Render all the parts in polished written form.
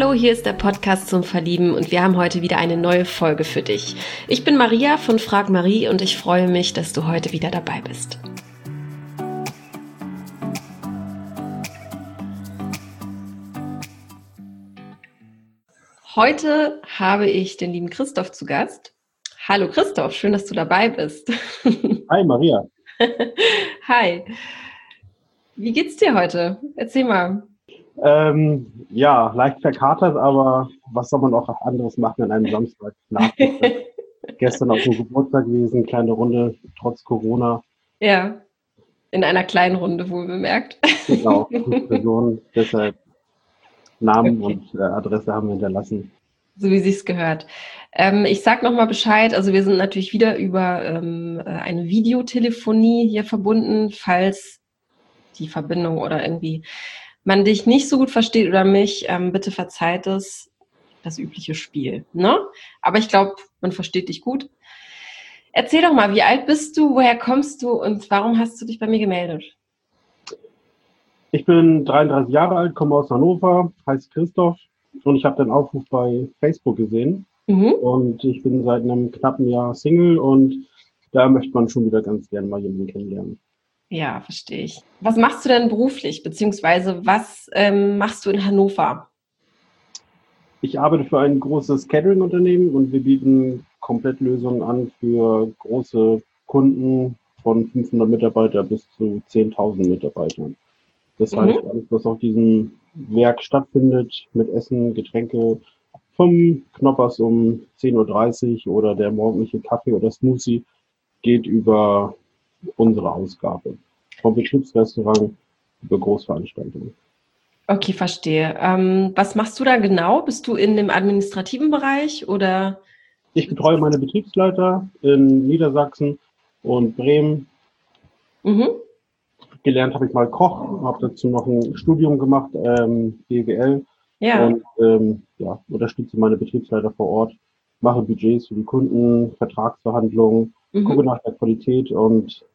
Hallo, hier ist der Podcast zum Verlieben und wir haben heute wieder eine neue Folge für dich. Ich bin Maria von Frag Marie und ich freue mich, dass du heute wieder dabei bist. Heute habe ich den lieben Christoph zu Gast. Hallo Christoph, schön, dass du dabei bist. Hi Maria. Hi. Wie geht's dir heute? Erzähl mal. Ja, leicht verkatert, aber was soll man auch anderes machen an einem Samstag? Gestern auf dem Geburtstag gewesen, kleine Runde, trotz Corona. Ja, in einer kleinen Runde wohl bemerkt. Genau, 5 Personen, deshalb Namen Okay. und Adresse haben wir hinterlassen. So wie sich's gehört. Ich sag nochmal Bescheid, also wir sind natürlich wieder über eine Videotelefonie hier verbunden, falls die Verbindung oder irgendwie man dich nicht so gut versteht oder mich, bitte verzeiht es, das übliche Spiel, ne? Aber ich glaube, man versteht dich gut. Erzähl doch mal, wie alt bist du, woher kommst du und warum hast du dich bei mir gemeldet? Ich bin 33 Jahre alt, komme aus Hannover, heiße Christoph und ich habe den Aufruf bei Facebook gesehen und ich bin seit einem knappen Jahr Single und da möchte man schon wieder ganz gerne mal jemanden kennenlernen. Ja, verstehe ich. Was machst du denn beruflich, beziehungsweise was machst du in Hannover? Ich arbeite für ein großes Catering-Unternehmen und wir bieten Komplettlösungen an für große Kunden von 500 Mitarbeiter bis zu 10.000 Mitarbeitern. Das heißt, alles, was auf diesem Werk stattfindet, mit Essen, Getränke, vom Knoppers um 10.30 Uhr oder der morgendliche Kaffee oder Smoothie, geht über unsere Ausgabe. Vom Betriebsrestaurant über Großveranstaltungen. Okay, verstehe. Was machst du da genau? Bist du in dem administrativen Bereich oder? Ich betreue meine Betriebsleiter in Niedersachsen und Bremen. Gelernt habe ich mal Koch, habe dazu noch ein Studium gemacht, BWL. Ja. Und unterstütze meine Betriebsleiter vor Ort, mache Budgets für die Kunden, Vertragsverhandlungen, gucke nach der Qualität und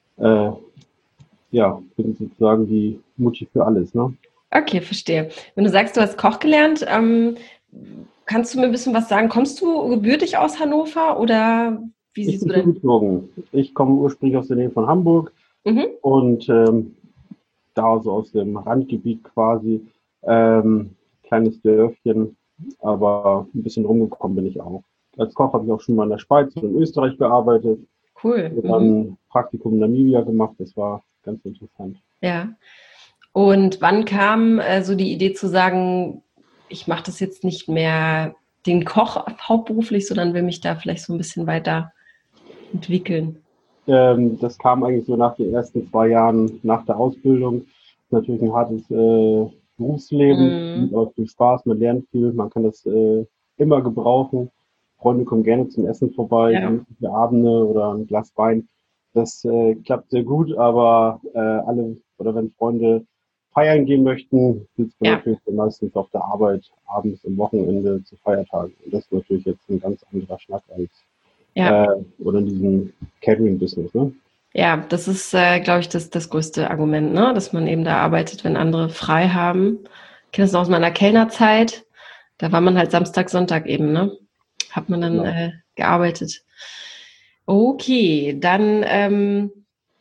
bin sozusagen die Mutti für alles, ne? Okay, verstehe. Wenn du sagst, du hast Koch gelernt, kannst du mir ein bisschen was sagen? Kommst du gebürtig aus Hannover oder wie Ich siehst bin du denn? zugezogen. Ich komme ursprünglich aus der Nähe von Hamburg und da so aus dem Randgebiet quasi, kleines Dörfchen, aber ein bisschen rumgekommen bin ich auch. Als Koch habe ich auch schon mal in der Schweiz und in Österreich gearbeitet. Cool. Ich habe ein Praktikum in Namibia gemacht, das war ganz interessant. Ja. Und wann kam so die Idee zu sagen, ich mache das jetzt nicht mehr den Koch hauptberuflich, sondern will mich da vielleicht so ein bisschen weiter entwickeln? Das kam eigentlich so nach den ersten 2 Jahren nach der Ausbildung. Natürlich ein hartes Berufsleben, mit auch viel Spaß, man lernt viel, man kann das immer gebrauchen. Freunde kommen gerne zum Essen vorbei, gemütliche Abende oder ein Glas Wein. Das klappt sehr gut, aber wenn Freunde feiern gehen möchten, sitzt man natürlich meistens auf der Arbeit, abends, am Wochenende, zu Feiertagen. Und das ist natürlich jetzt ein ganz anderer Schnack als oder in diesem Catering-Business, ne? Ja, das ist, glaube ich, das größte Argument, ne? Dass man eben da arbeitet, wenn andere frei haben. Ich kenne das noch aus meiner Kellnerzeit. Da war man halt Samstag, Sonntag eben, ne? Hat man dann gearbeitet. Okay, dann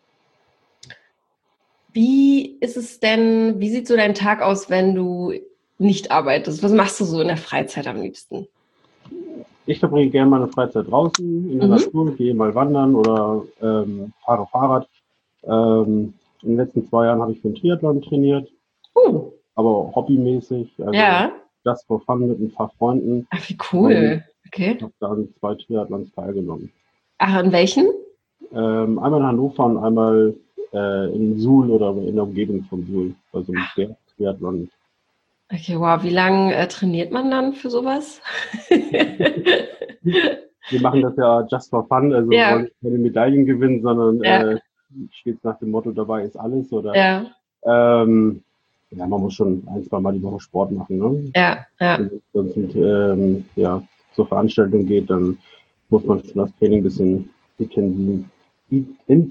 wie sieht so dein Tag aus, wenn du nicht arbeitest? Was machst du so in der Freizeit am liebsten? Ich verbringe gerne meine Freizeit draußen in der Natur, gehe mal wandern oder fahre Fahrrad. In den letzten 2 Jahren habe ich für den Triathlon trainiert, aber hobbymäßig, also just for fun mit ein paar Freunden. Ach, wie cool. Okay. Ich habe da an 2 Triathlons teilgenommen. Ach, an welchen? Einmal in Hannover und einmal in Suhl oder in der Umgebung von Suhl, also ein Triathlon. Okay, wow. Wie lange trainiert man dann für sowas? Wir machen das ja just for fun, also wir wollen keine Medaillen gewinnen, sondern steht nach dem Motto, dabei ist alles. Oder man muss schon 1-2 Mal die Woche Sport machen. Ne? Wenn es sonst mit zur Veranstaltung geht, dann muss man schon das Training ein bisschen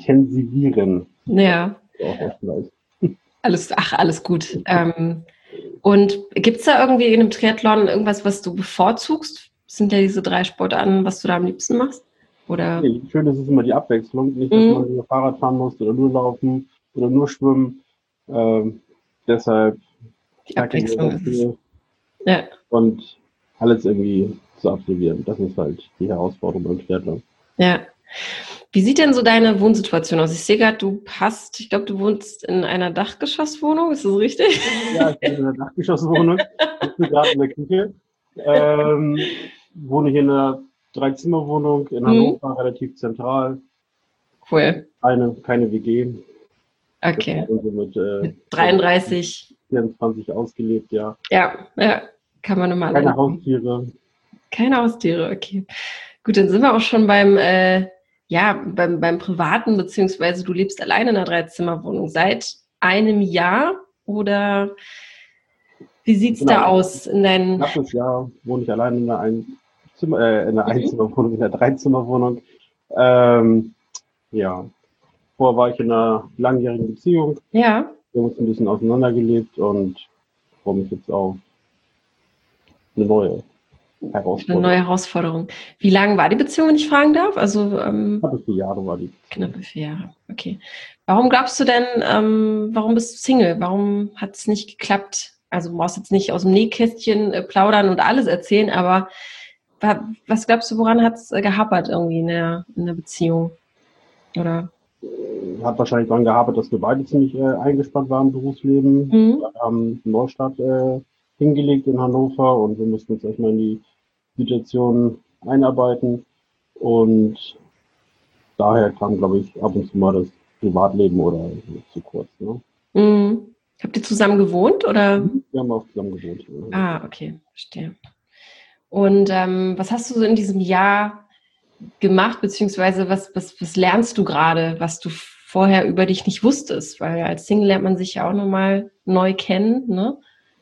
intensivieren. Ja. Alles gut. Und gibt es da irgendwie in einem Triathlon irgendwas, was du bevorzugst? Das sind ja diese 3 Sportarten, was du da am liebsten machst? Oder? Nee, schön ist es immer die Abwechslung. Nicht, dass man nur Fahrrad fahren muss oder nur laufen oder nur schwimmen. Deshalb Die Abwechslung ist es. Ja. Und alles irgendwie zu absolvieren. Das ist halt die Herausforderung beim Triathlon. Ja. Wie sieht denn so deine Wohnsituation aus? Ich sehe gerade, ich glaube, du wohnst in einer Dachgeschosswohnung, ist das richtig? Ja, ich bin in einer Dachgeschosswohnung, sitze gerade in der Küche. Wohne hier in einer 3-Zimmer-Wohnung in Hannover, relativ zentral. Cool. Keine WG. Okay. Also mit 33. 24 ausgelebt, ja. Ja, kann man immer Keine Haustiere. Keine Haustiere, okay. Gut, dann sind wir auch schon beim Privaten, beziehungsweise du lebst alleine in einer 3-Zimmer-Wohnung seit einem Jahr oder wie sieht's da aus in deinen? Knappes Jahr wohne ich alleine in einer Einzimmerwohnung, in einer 3-Zimmer-Wohnung. Ja, vorher war ich in einer langjährigen Beziehung. Ja. Wir haben uns ein bisschen auseinandergelebt und freue mich jetzt auf eine neue Herausforderung. Wie lange war die Beziehung, wenn ich fragen darf? Also knappe 4 Jahre war die. Knappe 4 Jahre, okay. Warum glaubst du denn, warum bist du Single? Warum hat es nicht geklappt? Also du brauchst jetzt nicht aus dem Nähkästchen plaudern und alles erzählen, aber was glaubst du, woran hat es gehapert irgendwie in der Beziehung? Oder? Hat wahrscheinlich daran gehabert, dass wir beide ziemlich eingespannt waren im Berufsleben. Wir haben einen Neustart hingelegt in Hannover und wir mussten uns erstmal in die Situation einarbeiten. Und daher kam, glaube ich, ab und zu mal das Privatleben oder zu kurz. Ne? Habt ihr zusammen gewohnt? Oder? Wir haben auch zusammen gewohnt. Ah, okay, verstehe. Und was hast du so in diesem Jahr gemacht, beziehungsweise was lernst du gerade, was du vorher über dich nicht wusstest? Weil als Single lernt man sich ja auch nochmal neu kennen, ne?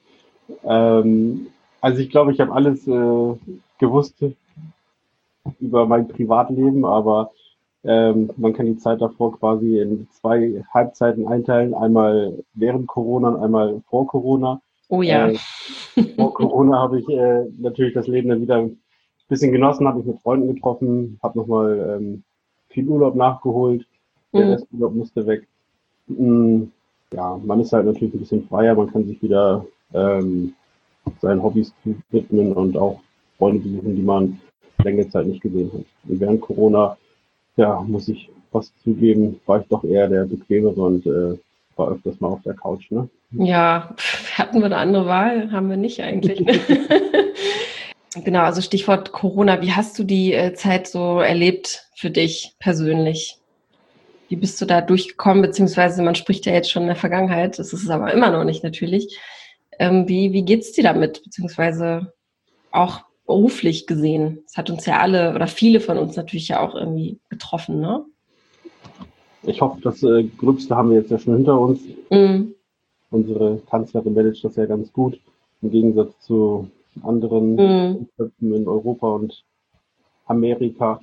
Also ich glaube, ich habe alles gewusst über mein Privatleben, aber man kann die Zeit davor quasi in 2 Halbzeiten einteilen. Einmal während Corona und einmal vor Corona. Oh ja. Vor Corona habe ich natürlich das Leben dann wieder ein bisschen genossen, habe mich mit Freunden getroffen, habe nochmal viel Urlaub nachgeholt. Der Resturlaub musste weg. Ja, man ist halt natürlich ein bisschen freier, man kann sich wieder seinen Hobbys widmen und auch Freunde besuchen, die man längere Zeit nicht gesehen hat. Und während Corona, ja, muss ich fast zugeben, war ich doch eher der Bequemere und war öfters mal auf der Couch, ne? Ja, hatten wir eine andere Wahl? Haben wir nicht eigentlich. Ne? Genau, also Stichwort Corona. Wie hast du die Zeit so erlebt für dich persönlich? Wie bist du da durchgekommen? Beziehungsweise man spricht ja jetzt schon in der Vergangenheit, das ist es aber immer noch nicht natürlich. Wie geht's dir damit? Beziehungsweise auch beruflich gesehen. Das hat uns ja alle oder viele von uns natürlich ja auch irgendwie getroffen, ne? Ich hoffe, das Gröbste haben wir jetzt ja schon hinter uns. Unsere Kanzlerin managt das ja ganz gut, im Gegensatz zu anderen Köpfen in Europa und Amerika.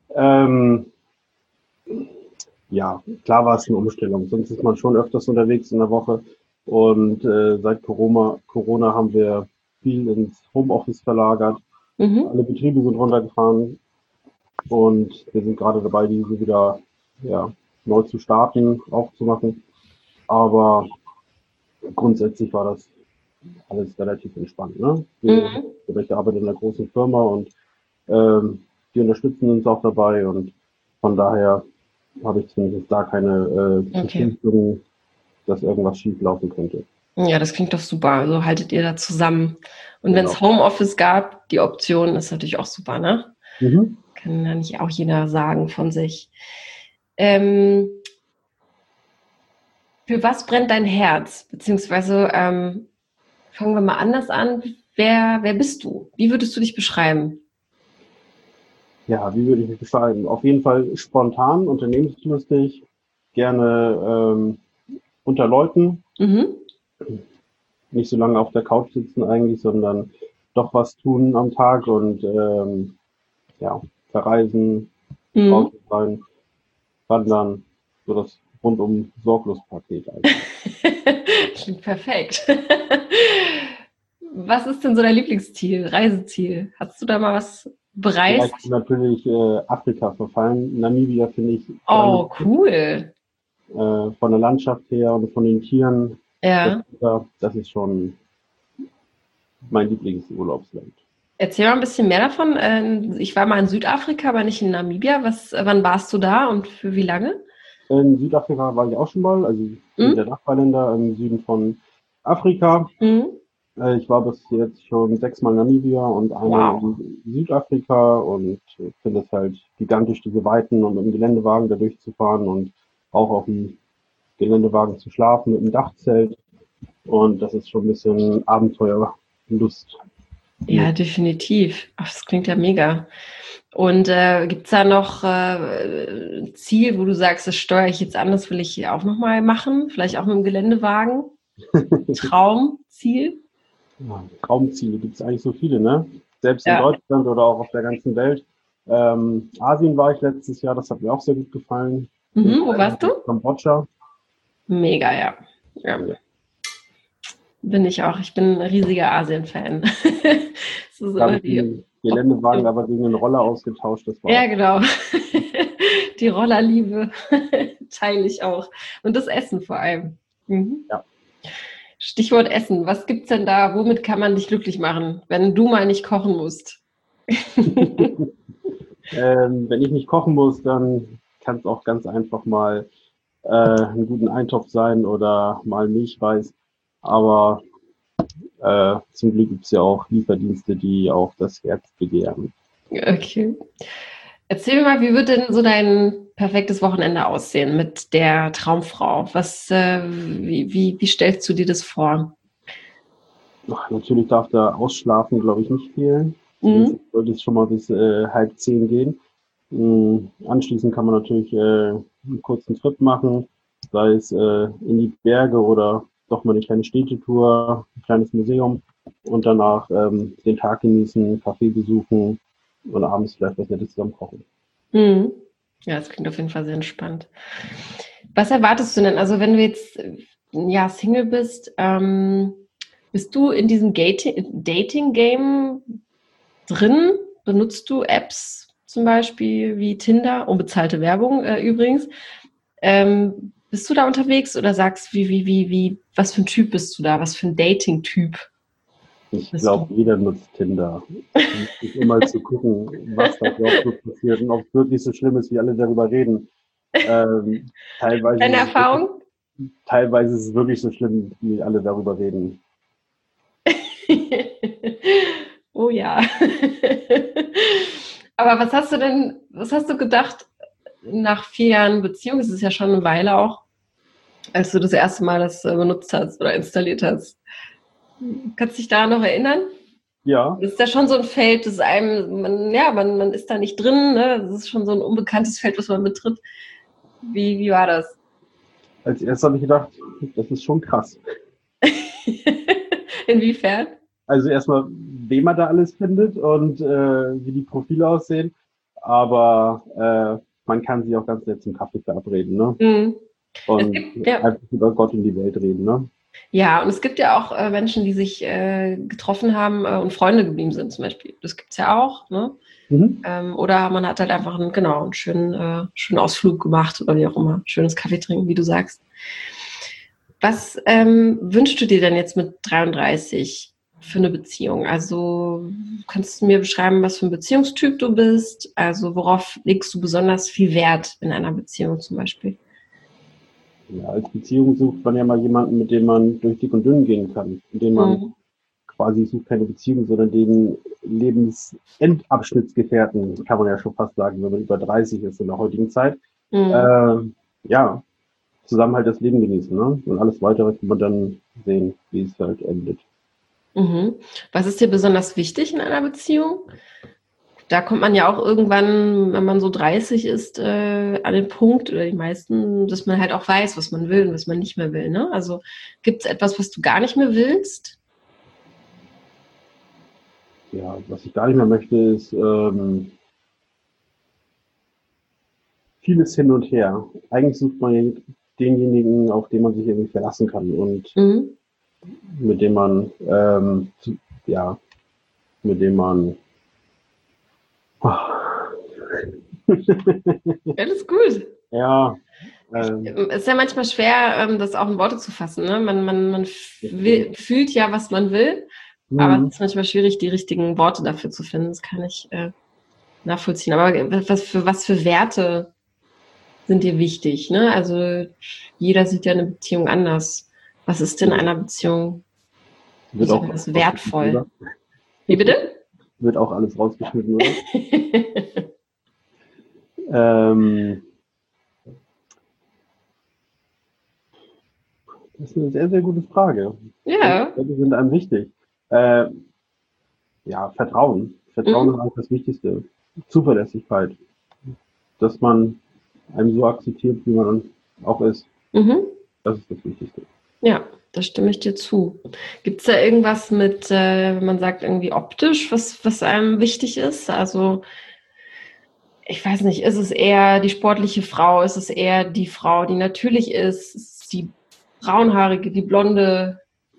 Ja, klar war es eine Umstellung. Sonst ist man schon öfters unterwegs in der Woche. Und seit Corona haben wir viel ins Homeoffice verlagert. Alle Betriebe sind runtergefahren. Und wir sind gerade dabei, diese wieder neu zu starten, aufzumachen. Aber grundsätzlich war das alles relativ entspannt. Ne? Ich arbeite in einer großen Firma und die unterstützen uns auch dabei. Und von daher habe ich zumindest da keine Befürchtungen, dass irgendwas schief laufen könnte. Ja, das klingt doch super. Also haltet ihr da zusammen. Und wenn es Homeoffice gab, die Option ist natürlich auch super, ne? Kann ja nicht auch jeder sagen von sich. Für was brennt dein Herz? Beziehungsweise fangen wir mal anders an. Wer bist du? Wie würdest du dich beschreiben? Ja, wie würde ich mich beschreiben? Auf jeden Fall spontan, unternehmenslustig, gerne unter Leuten. Nicht so lange auf der Couch sitzen eigentlich, sondern doch was tun am Tag und verreisen, draußen sein, wandern, so das rundum Sorglos-Paket eigentlich. Klingt perfekt. Was ist denn so dein Lieblingsziel, Reiseziel? Hast du da mal was bereist? Vielleicht natürlich Afrika verfallen. Namibia finde ich Oh, cool. von der Landschaft her und von den Tieren. Ja. Das ist schon mein Lieblingsurlaubsland. Erzähl mal ein bisschen mehr davon. Ich war mal in Südafrika, aber nicht in Namibia. Wann warst du da und für wie lange? In Südafrika war ich auch schon mal, also der Nachbarländer im Süden von Afrika. Ich war bis jetzt schon 6-mal in Namibia und einmal in Südafrika und finde es halt gigantisch, diese Weiten und mit dem Geländewagen da durchzufahren und auch auf dem Geländewagen zu schlafen mit dem Dachzelt. Und das ist schon ein bisschen Abenteuerlust. Ja, definitiv. Ach, das klingt ja mega. Und gibt es da noch ein Ziel, wo du sagst, das steuere ich jetzt an, das will ich hier auch nochmal machen? Vielleicht auch mit dem Geländewagen? Traumziel? Ja, Traumziele gibt es eigentlich so viele, ne? Selbst in Deutschland oder auch auf der ganzen Welt. Asien war ich letztes Jahr, das hat mir auch sehr gut gefallen. Wo warst du? Kambodscha. Mega, ja. Bin ich auch. Ich bin ein riesiger Asien-Fan. Da habe ich den Geländewagen aber gegen einen Roller ausgetauscht. Das war genau. Die Rollerliebe teile ich auch. Und das Essen vor allem. Ja. Stichwort Essen. Was gibt's denn da? Womit kann man dich glücklich machen, wenn du mal nicht kochen musst? Wenn ich nicht kochen muss, dann kann es auch ganz einfach mal einen guten Eintopf sein oder mal Milchreis. Aber zum Glück gibt es ja auch Lieferdienste, die auch das Herz begehren. Okay. Erzähl mir mal, wie wird denn so dein perfektes Wochenende aussehen mit der Traumfrau? Wie stellst du dir das vor? Natürlich darf da Ausschlafen, glaube ich, nicht fehlen. Sollte es schon mal bis 9:30 gehen. Anschließend kann man natürlich einen kurzen Trip machen, sei es in die Berge oder doch mal eine kleine Städtetour, ein kleines Museum und danach den Tag genießen, Kaffee besuchen und abends vielleicht was Nettes zusammen kochen. Ja, das klingt auf jeden Fall sehr entspannt. Was erwartest du denn? Also wenn du jetzt Single bist, bist du in diesem Dating-Game drin? Benutzt du Apps zum Beispiel wie Tinder, unbezahlte Werbung übrigens? Bist du da unterwegs oder sagst, was für ein Typ bist du da? Was für ein Dating-Typ? Ich glaube, jeder nutzt Tinder. Immer zu gucken, was da überhaupt so passiert und ob es wirklich so schlimm ist, wie alle darüber reden. Teilweise Deine Erfahrung? Teilweise ist es wirklich so schlimm, wie alle darüber reden. Oh ja. Aber was hast du gedacht nach 4 Jahren Beziehung? Es ist ja schon eine Weile auch, als du das erste Mal das benutzt hast oder installiert hast. Kannst du dich daran noch erinnern? Ja. Das ist ja schon so ein Feld, das man ist da nicht drin, ne? Das ist schon so ein unbekanntes Feld, was man betritt. Wie war das? Als erstes habe ich gedacht, das ist schon krass. Inwiefern? Also erstmal, wen man da alles findet und wie die Profile aussehen. Aber man kann sich auch ganz nett zum Kaffee verabreden, ne? Und einfach über Gott und die Welt reden, ne? Ja, und es gibt ja auch Menschen, die sich getroffen haben und Freunde geblieben sind zum Beispiel. Das gibt's ja auch, ne? Oder man hat halt einfach einen schönen Ausflug gemacht oder wie auch immer. Schönes Kaffee trinken, wie du sagst. Was wünschst du dir denn jetzt mit 33 für eine Beziehung? Also kannst du mir beschreiben, was für ein Beziehungstyp du bist? Also worauf legst du besonders viel Wert in einer Beziehung zum Beispiel? Ja, als Beziehung sucht man ja mal jemanden, mit dem man durch dick und dünn gehen kann. Mit dem man quasi sucht keine Beziehung, sondern den Lebensendabschnittsgefährten, kann man ja schon fast sagen, wenn man über 30 ist in der heutigen Zeit. Zusammen halt das Leben genießen, ne? Und alles Weitere kann man dann sehen, wie es halt endet. Was ist dir besonders wichtig in einer Beziehung? Da kommt man ja auch irgendwann, wenn man so 30 ist, an den Punkt, oder die meisten, dass man halt auch weiß, was man will und was man nicht mehr will. Ne? Also gibt es etwas, was du gar nicht mehr willst? Ja, was ich gar nicht mehr möchte, ist vieles hin und her. Eigentlich sucht man denjenigen, auf den man sich irgendwie verlassen kann und mit dem man ja, mit dem man. Alles gut. Ja. Es ist ja manchmal schwer, das auch in Worte zu fassen. Ne? Man fühlt ja, was man will, aber es ist manchmal schwierig, die richtigen Worte dafür zu finden. Das kann ich nachvollziehen. Aber was für Werte sind dir wichtig? Ne? Also jeder sieht ja eine Beziehung anders. Was ist in einer Beziehung besonders wertvoll? Wie bitte? Wird auch alles rausgeschnitten, oder? Das ist eine sehr, sehr gute Frage. Ja. Die sind einem wichtig. Ja, Vertrauen. Vertrauen ist eigentlich das Wichtigste. Zuverlässigkeit. Dass man einem so akzeptiert, wie man auch ist. Das ist das Wichtigste. Ja, da stimme ich dir zu. Gibt es da irgendwas mit, wenn man sagt, irgendwie optisch, was einem wichtig ist? Also, ich weiß nicht, ist es eher die sportliche Frau? Ist es eher die Frau, die natürlich ist? Ist es die braunhaarige, die blonde?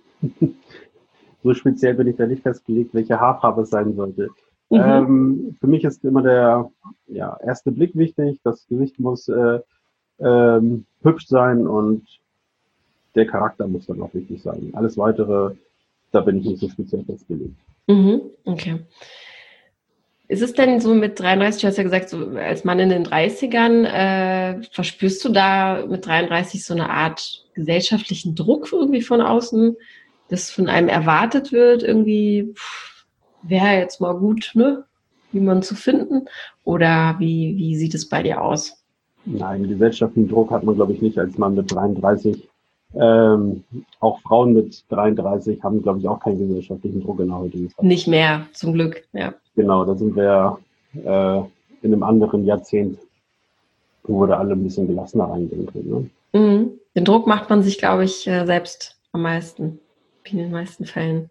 So speziell bin ich da nicht festgelegt, welche Haarfarbe es sein sollte. Für mich ist immer der erste Blick wichtig. Das Gesicht muss hübsch sein und der Charakter muss dann auch wichtig sein. Alles Weitere, da bin ich nicht so speziell festgelegt. Okay. Ist es denn so mit 33, du hast ja gesagt, so als Mann in den 30ern, verspürst du da mit 33 so eine Art gesellschaftlichen Druck irgendwie von außen, dass von einem erwartet wird, irgendwie wäre jetzt mal gut, ne, jemanden zu finden? Oder wie sieht es bei dir aus? Nein, gesellschaftlichen Druck hat man, glaube ich, nicht als Mann mit 33. Auch Frauen mit 33 haben, glaube ich, auch keinen gesellschaftlichen Druck in der heutigen Zeit. Nicht mehr, zum Glück, ja. Genau, da sind wir in einem anderen Jahrzehnt, wo wir da alle ein bisschen gelassener reingehen können. Ne? Den Druck macht man sich, glaube ich, selbst am meisten. In den meisten Fällen.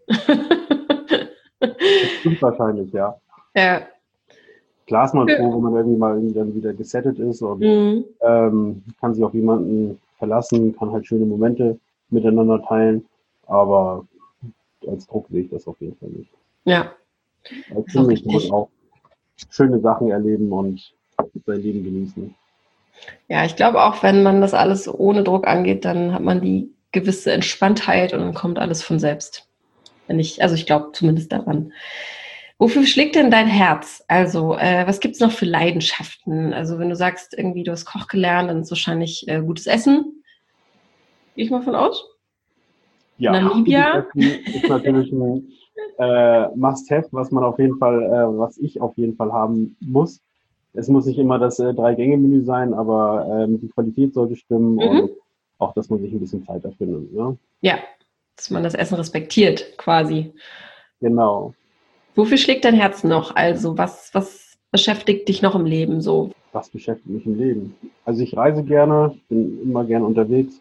Das stimmt wahrscheinlich, ja. Ja. Klar ist man froh, wenn man irgendwie mal dann wieder gesettet ist und kann sich auf jemanden verlassen, kann halt schöne Momente miteinander teilen, aber als Druck sehe ich das auf jeden Fall nicht. Ja. Als Single kann man auch schöne Sachen erleben und sein Leben genießen. Ja, ich glaube auch, wenn man das alles ohne Druck angeht, dann hat man die gewisse Entspanntheit und dann kommt alles von selbst. Ich glaube zumindest daran. Wofür schlägt denn dein Herz? Also, was gibt's noch für Leidenschaften? Also, wenn du sagst, irgendwie du hast Koch gelernt, dann ist wahrscheinlich gutes Essen. Gehe ich mal von aus? Ja, Namibia ist natürlich ein Must-have, was ich auf jeden Fall haben muss. Es muss nicht immer das 3-Gänge-Menü sein, aber die Qualität sollte stimmen und auch, dass man sich ein bisschen Zeit dafür nimmt. Ne? Ja, dass man das Essen respektiert, quasi. Genau. Wofür schlägt dein Herz noch? Also, was beschäftigt dich noch im Leben so? Was beschäftigt mich im Leben? Also ich reise gerne, bin immer gerne unterwegs.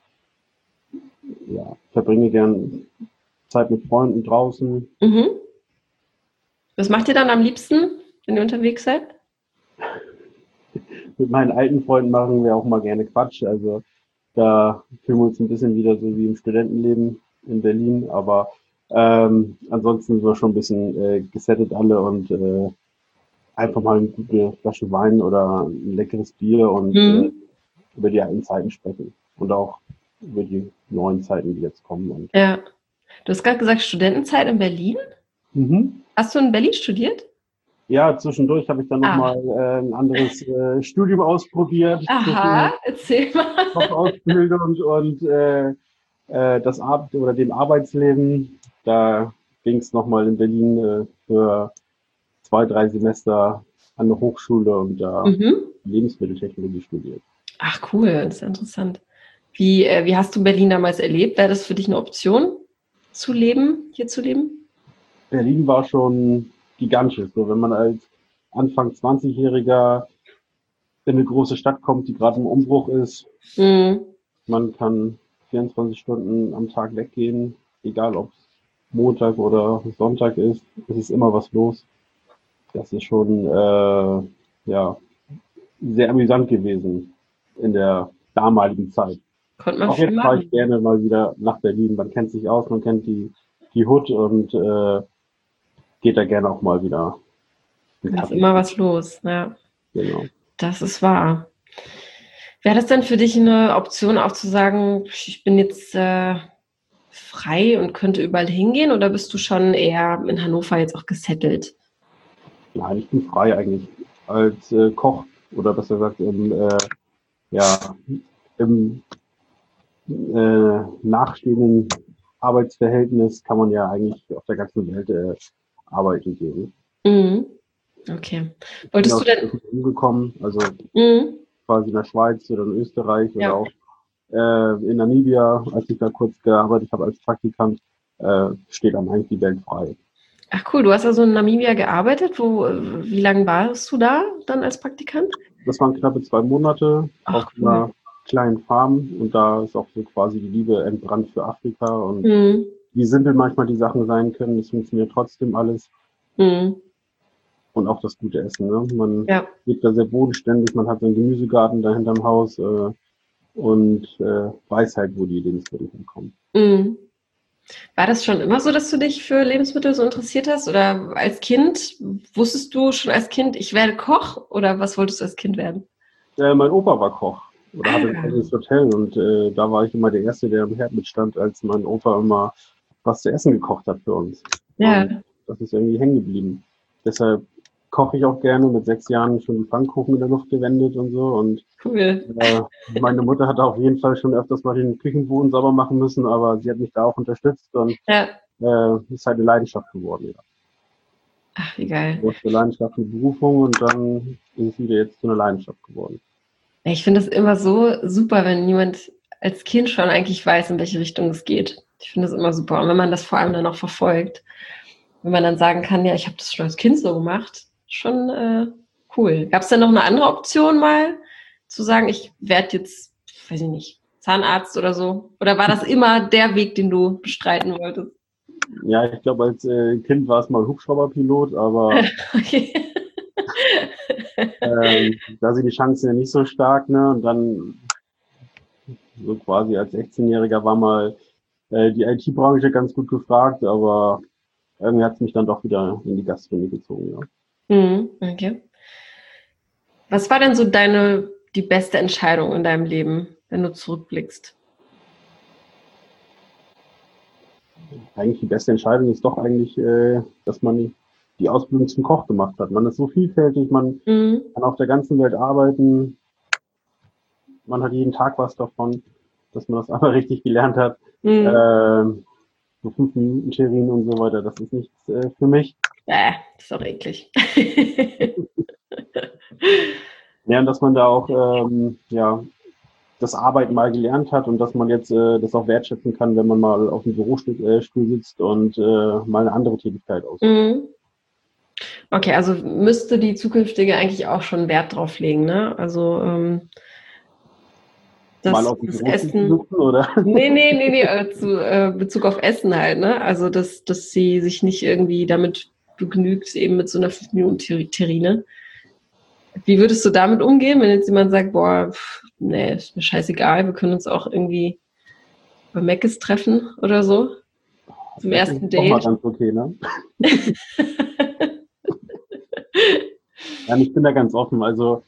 Ja, verbringe gern Zeit mit Freunden draußen. Was macht ihr dann am liebsten, wenn ihr unterwegs seid? Mit meinen alten Freunden machen wir auch mal gerne Quatsch. Also da fühlen wir uns ein bisschen wieder so wie im Studentenleben in Berlin. Aber ansonsten sind wir schon ein bisschen gesettet alle und einfach mal eine gute Flasche Wein oder ein leckeres Bier und über die alten Zeiten sprechen. Und auch über die neuen Zeiten, die jetzt kommen. Und ja. Du hast gerade gesagt, Studentenzeit in Berlin? Hast du in Berlin studiert? Ja, zwischendurch habe ich dann nochmal ein anderes Studium ausprobiert. Aha, erzähl mal. Ausbildung und dem Arbeitsleben. Da ging es nochmal in Berlin für 2-3 Semester an der Hochschule und da Lebensmitteltechnologie studiert. Ach cool, das ist interessant. Wie hast du Berlin damals erlebt? Wäre das für dich eine Option, hier zu leben? Berlin war schon gigantisch. So, wenn man als Anfang 20-Jähriger in eine große Stadt kommt, die gerade im Umbruch ist, man kann 24 Stunden am Tag weggehen, egal ob es Montag oder Sonntag ist, es ist immer was los. Das ist schon sehr amüsant gewesen in der damaligen Zeit. Konnte man auch jetzt fahre ich gerne mal wieder nach Berlin. Man kennt sich aus, man kennt die Hood und geht da gerne auch mal wieder einen Da ist Kaffee. immer was los, ja. Genau. Das ist wahr. Wäre das denn für dich eine Option, auch zu sagen, ich bin jetzt frei und könnte überall hingehen, oder bist du schon eher in Hannover jetzt auch gesettelt? Nein, ich bin frei eigentlich. Als Koch oder besser gesagt ja, im nachstehenden Arbeitsverhältnis kann man ja eigentlich auf der ganzen Welt arbeiten gehen. Mhm. Okay. Ich bin Wolltest auch du denn? schon umgekommen, also Mhm. quasi in der Schweiz oder in Österreich oder Ja. auch in Namibia, als ich da kurz gearbeitet habe als Praktikant, steht einem eigentlich die Welt frei. Ach cool, du hast also in Namibia gearbeitet. Wie lange warst du da dann als Praktikant? Das waren knappe 2 Monate Ach auf cool. einer kleinen Farm und da ist auch so quasi die Liebe entbrannt für Afrika und Mhm. wie simpel manchmal die Sachen sein können, das funktioniert trotzdem alles Mhm. und auch das gute Essen. Ne? Man Ja. lebt da sehr bodenständig, man hat so einen Gemüsegarten da hinterm Haus und weiß halt, wo die Lebensmittel hinkommen. Mhm. War das schon immer so, dass du dich für Lebensmittel so interessiert hast? Oder als Kind, wusstest du schon als Kind, ich werde Koch? Oder was wolltest du als Kind werden? Mein Opa war Koch oder hatte ein Ah, eigenes Hotel und da war ich immer der Erste, der am Herd mitstand, als mein Opa immer was zu essen gekocht hat für uns. Und ja, das ist irgendwie hängen geblieben. Deshalb koche ich auch gerne, mit 6 Jahren schon die Pfannkuchen in der Luft gewendet und so. Und cool. meine Mutter hatte auf jeden Fall schon öfters mal den Küchenboden sauber machen müssen, aber sie hat mich da auch unterstützt und Ja. ist halt eine Leidenschaft geworden. Ja. Ach, wie geil. Aus der Leidenschaft eine Berufung und dann ist es wieder jetzt zu einer Leidenschaft geworden. Ja, ich finde es immer so super, wenn jemand als Kind schon eigentlich weiß, in welche Richtung es geht. Ich finde das immer super. Und wenn man das vor allem dann auch verfolgt, wenn man dann sagen kann, ja, ich habe das schon als Kind so gemacht, schon cool. Gab es denn noch eine andere Option mal, zu sagen, ich werde jetzt, weiß ich nicht, Zahnarzt oder so? Oder war das immer der Weg, den du bestreiten wolltest? Ja, ich glaube, als Kind war es mal Hubschrauberpilot, aber Okay. da sind die Chancen ja nicht so stark, ne? Und dann so quasi als 16-Jähriger war mal die IT-Branche ganz gut gefragt, aber irgendwie hat es mich dann doch wieder in die Gastronomie gezogen, ja. Okay. Was war denn so die beste Entscheidung in deinem Leben, wenn du zurückblickst? Eigentlich die beste Entscheidung ist doch eigentlich, dass man die Ausbildung zum Koch gemacht hat. Man ist so vielfältig, man Mhm. kann auf der ganzen Welt arbeiten, man hat jeden Tag was davon, dass man das einmal richtig gelernt hat. Mhm. So 5 Minuten Terrinen und so weiter, das ist nichts für mich. Das ist auch eklig. Ja, und dass man da auch ja, das Arbeiten mal gelernt hat und dass man jetzt das auch wertschätzen kann, wenn man mal auf dem Bürostuhl sitzt und mal eine andere Tätigkeit ausübt. Mhm. Okay, also müsste die zukünftige eigentlich auch schon Wert drauf legen, ne? Also Mal das, auf dem das Bürostuhl zu Essen. sitzen, oder? Nee, zu Bezug auf Essen halt, ne? Also dass sie sich nicht irgendwie damit begnügt, eben mit so einer 5 Minuten Terrine. Wie würdest du damit umgehen, wenn jetzt jemand sagt, boah, nee, ist mir scheißegal, wir können uns auch irgendwie bei Mc's treffen oder so zum Das ist ersten auch mal Date? ganz okay, ne? Ja, ich bin da ganz offen. Also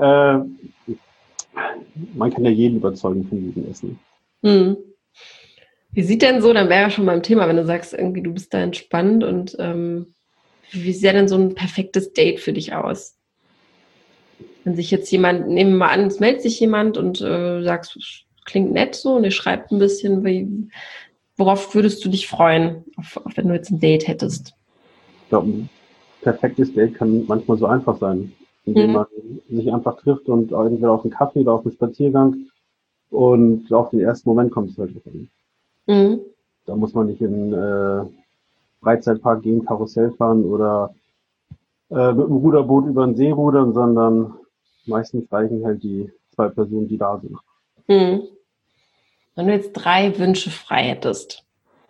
man kann ja jeden überzeugen von gutem Essen. Hm. Wie sieht denn so, dann wäre ja schon beim Thema, wenn du sagst, irgendwie du bist da entspannt und wie sähe denn so ein perfektes Date für dich aus? Wenn sich jetzt jemand, nehmen wir mal an, es meldet sich jemand und sagst, klingt nett so und ihr schreibt ein bisschen, worauf würdest du dich freuen, wenn du jetzt ein Date hättest? Ich glaube, ein perfektes Date kann manchmal so einfach sein, indem Mhm. man sich einfach trifft und entweder auf einen Kaffee oder auf einen Spaziergang und auf den ersten Moment kommt es halt drauf an. Mhm. Da muss man nicht in Freizeitpark gehen, Karussell fahren oder mit dem Ruderboot über den See rudern, sondern meistens reichen halt die 2 Personen, die da sind. Mhm. Wenn du jetzt 3 Wünsche frei hättest,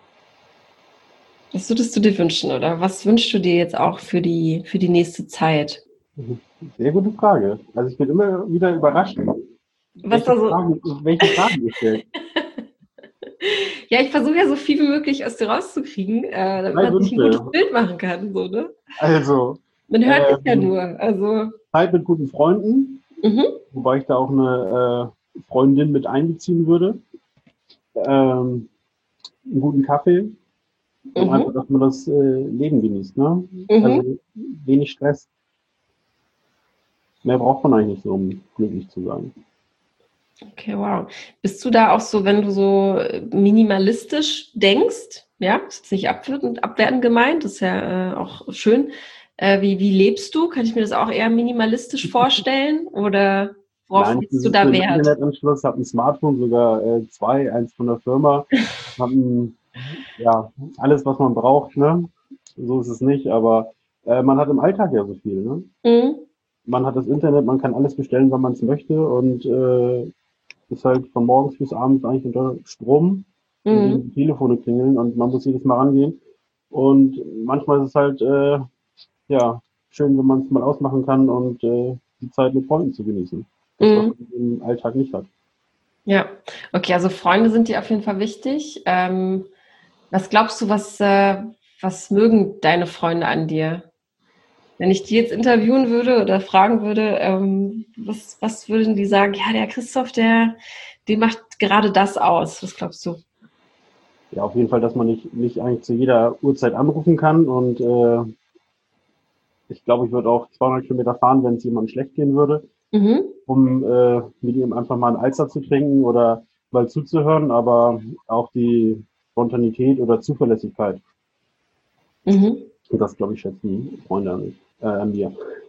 was würdest du dir wünschen oder was wünschst du dir jetzt auch für die nächste Zeit? Sehr gute Frage. Also ich bin immer wieder überrascht, Was da so, Welche Fragen gestellt. Ja, ich versuche ja so viel wie möglich aus dir rauszukriegen, damit Drei man sich ein Wünsche. gutes Bild machen kann, so, ne? Also, Man hört dich ja ähm, nur, also. Zeit mit guten Freunden, Mhm, wobei ich da auch eine Freundin mit einbeziehen würde. Einen guten Kaffee und einfach, mhm, dass man das Leben genießt. Ne? mhm. Also wenig Stress. Mehr braucht man eigentlich nicht so, um glücklich zu sein. Okay, wow. Bist du da auch so, wenn du so minimalistisch denkst, ja, ist jetzt nicht abwertend gemeint, das ist ja auch schön. Wie lebst du? Kann ich mir das auch eher minimalistisch vorstellen? Oder worauf Nein, ich legst du besitze da einen Wert? Internetanschluss, habe ein Smartphone, sogar zwei, eins von der Firma, habe ja, alles, was man braucht. Ne? So ist es nicht, aber man hat im Alltag ja so viel. Ne? Mhm. Man hat das Internet, man kann alles bestellen, wann man es möchte und ist halt von morgens bis abends eigentlich unter Strom, in dem Mhm. die Telefone klingeln und man muss jedes Mal rangehen. Und manchmal ist es halt ja schön, wenn man es mal ausmachen kann und die Zeit mit Freunden zu genießen. Das, was Mhm. man im Alltag nicht hat. Ja, okay, also Freunde sind dir auf jeden Fall wichtig. Was glaubst du, was mögen deine Freunde an dir? Wenn ich die jetzt interviewen würde oder fragen würde, was würden die sagen? Ja, der Christoph, der macht gerade das aus. Was glaubst du? Ja, auf jeden Fall, dass man nicht eigentlich zu jeder Uhrzeit anrufen kann und ich glaube, ich würde auch 200 Kilometer fahren, wenn es jemandem schlecht gehen würde, Mhm. um mit ihm einfach mal ein Alster zu trinken oder mal zuzuhören, aber auch die Spontanität oder Zuverlässigkeit. Mhm. Und das, glaube ich, schätzen Freunde an mir.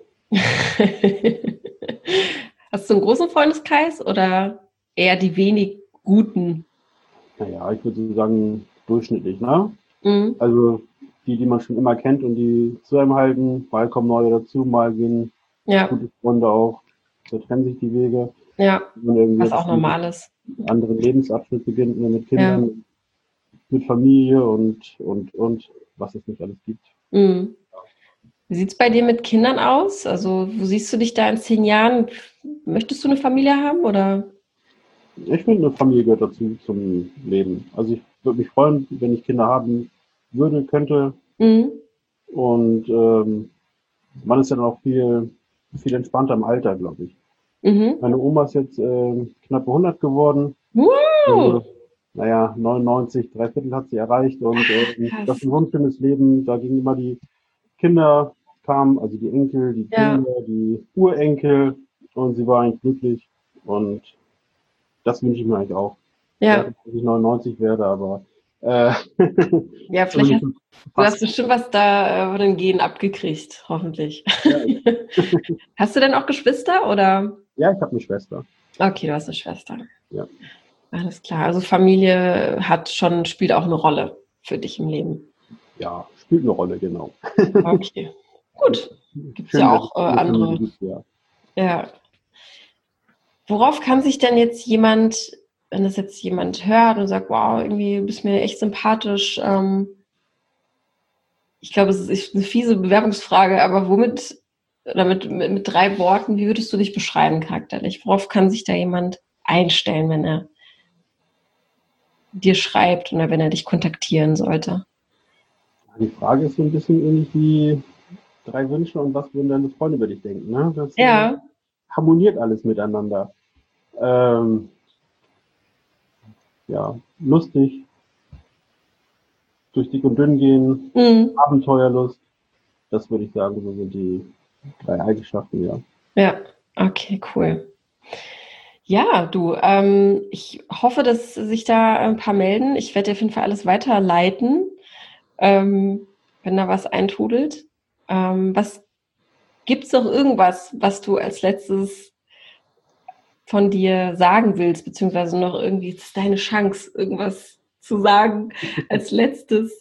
Hast du einen großen Freundeskreis oder eher die wenig guten? Naja, ich würde sagen, durchschnittlich, ne? Mhm. Also die man schon immer kennt und die zu einem halten, mal kommen neue dazu, mal gehen Ja, gute Freunde auch, da trennen sich die Wege. ja, Wenn man irgendwie was auch jetzt einen normal ist. anderen Lebensabschnitt beginnt, ne, mit Ja. Kindern, mit Familie und was es nicht alles gibt. Mhm. Wie sieht es bei dir mit Kindern aus? Also, wo siehst du dich da in 10 Jahren? Möchtest du eine Familie haben oder? Ich finde, eine Familie gehört dazu zum Leben. Also ich würde mich freuen, wenn ich Kinder haben würde, könnte. Mhm. Und man ist ja dann auch viel entspannter im Alter, glaube ich. Mhm. Meine Oma ist jetzt knapp 100 geworden. Wow, Also, naja, 99, drei Viertel hat sie erreicht. Und das ist krass. ein wunderschönes Leben. Da gingen immer die Kinder kamen, also die Enkel, die Ja, Kinder, die Urenkel. Und sie war eigentlich glücklich. Und das wünsche ich mir eigentlich auch. Ich weiß ja. nicht, dass ich 99 werde, aber äh, Ja, vielleicht hast zumindest du hast fast. bestimmt was da von den Genen abgekriegt, hoffentlich. Ja, Hast du denn auch Geschwister oder? ja, ich habe eine Schwester. Okay, du hast eine Schwester. Ja, Alles klar. Also Familie spielt auch eine Rolle für dich im Leben. ja, spielt eine Rolle, genau. Okay, gut. Gibt es ja Schön, wenn es auch eine Familie andere. gibt, ja. Ja. Worauf kann sich denn jetzt jemand, wenn das jetzt jemand hört und sagt, wow, irgendwie bist mir echt sympathisch, ich glaube, es ist eine fiese Bewerbungsfrage, aber womit, oder mit 3 Worten, wie würdest du dich beschreiben charakterlich? Worauf kann sich da jemand einstellen, wenn er dir schreibt oder wenn er dich kontaktieren sollte? Die Frage ist so ein bisschen ähnlich wie drei Wünsche und was würden deine Freunde über dich denken. Ne? Das Ja. harmoniert alles miteinander. Ähm, ja, lustig, durch dick und dünn gehen, Mhm. Abenteuerlust, das würde ich sagen, so sind die drei Eigenschaften, ja. Ja. Okay, cool. Ja, du, ich hoffe, dass sich da ein paar melden. Ich werde dir auf jeden Fall alles weiterleiten, wenn da was eintrudelt. Was gibt's noch irgendwas, was du als letztes von dir sagen willst, beziehungsweise noch irgendwie, es ist deine Chance, irgendwas zu sagen als letztes.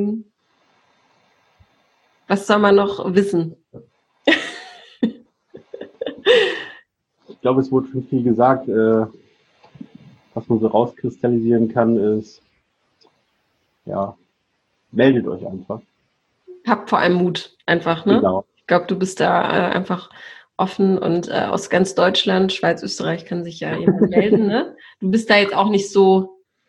Was soll man noch wissen? Ich glaube, es wurde schon viel gesagt. Was man so rauskristallisieren kann, ist, ja, meldet euch einfach. Hab vor allem Mut, einfach, ne? Genau. Ich glaube, du bist da einfach offen und aus ganz Deutschland, Schweiz, Österreich kann sich ja jemand melden, ne? Du bist da jetzt auch nicht so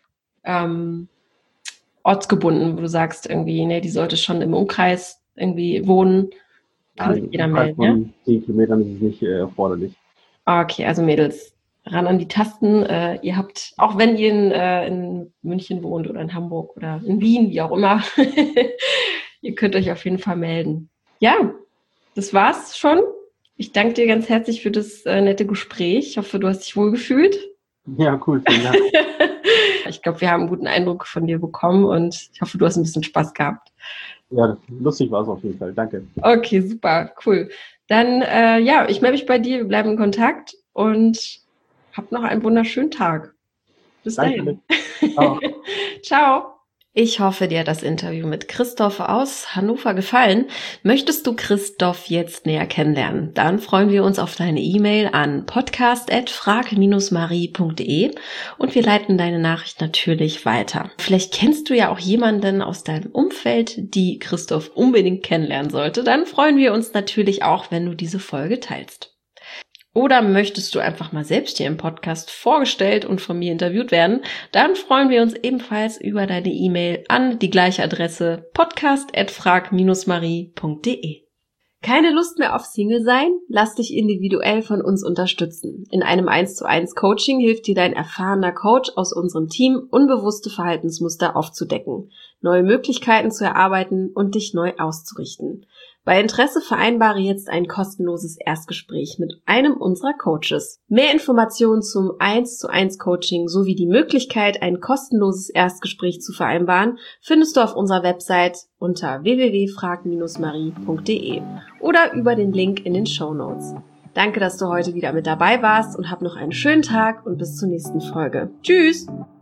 ortsgebunden, wo du sagst irgendwie, nee, die sollte schon im Umkreis irgendwie wohnen? Kann sich jeder melden, ja? 10 Kilometern ist es nicht erforderlich. Okay, also Mädels, ran an die Tasten. Ihr habt, auch wenn ihr in München wohnt oder in Hamburg oder in Wien, wie auch immer, ihr könnt euch auf jeden Fall melden. Ja, das war's schon. Ich danke dir ganz herzlich für das nette Gespräch. Ich hoffe, du hast dich wohlgefühlt. Ja, cool, vielen Dank. Ich glaube, wir haben einen guten Eindruck von dir bekommen und ich hoffe, du hast ein bisschen Spaß gehabt. Ja, lustig war es auf jeden Fall. Danke. Okay, super, cool. Dann, ich melde mich bei dir, wir bleiben in Kontakt und hab noch einen wunderschönen Tag. Bis dahin. Ciao. Ciao. Ich hoffe, dir hat das Interview mit Christoph aus Hannover gefallen. Möchtest du Christoph jetzt näher kennenlernen? Dann freuen wir uns auf deine E-Mail an podcast@frag-marie.de und wir leiten deine Nachricht natürlich weiter. Vielleicht kennst du ja auch jemanden aus deinem Umfeld, die Christoph unbedingt kennenlernen sollte. Dann freuen wir uns natürlich auch, wenn du diese Folge teilst. Oder möchtest du einfach mal selbst hier im Podcast vorgestellt und von mir interviewt werden? Dann freuen wir uns ebenfalls über deine E-Mail an die gleiche Adresse podcast@frag-marie.de. Keine Lust mehr auf Single sein? Lass dich individuell von uns unterstützen. In einem 1:1 Coaching hilft dir dein erfahrener Coach aus unserem Team, unbewusste Verhaltensmuster aufzudecken, neue Möglichkeiten zu erarbeiten und dich neu auszurichten. Bei Interesse vereinbare jetzt ein kostenloses Erstgespräch mit einem unserer Coaches. Mehr Informationen zum 1:1 Coaching sowie die Möglichkeit, ein kostenloses Erstgespräch zu vereinbaren, findest du auf unserer Website unter www.frag-marie.de oder über den Link in den Shownotes. Danke, dass du heute wieder mit dabei warst und hab noch einen schönen Tag und bis zur nächsten Folge. Tschüss!